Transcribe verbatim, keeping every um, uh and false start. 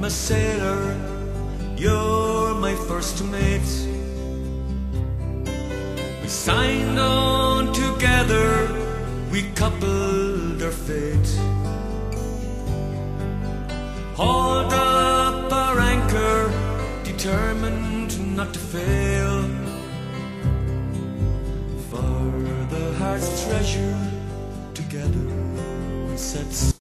a sailor, you're my first mate. We signed on together, we coupled our fate. Hauled up our anchor, determined not to fail. For the heart's treasure, together we set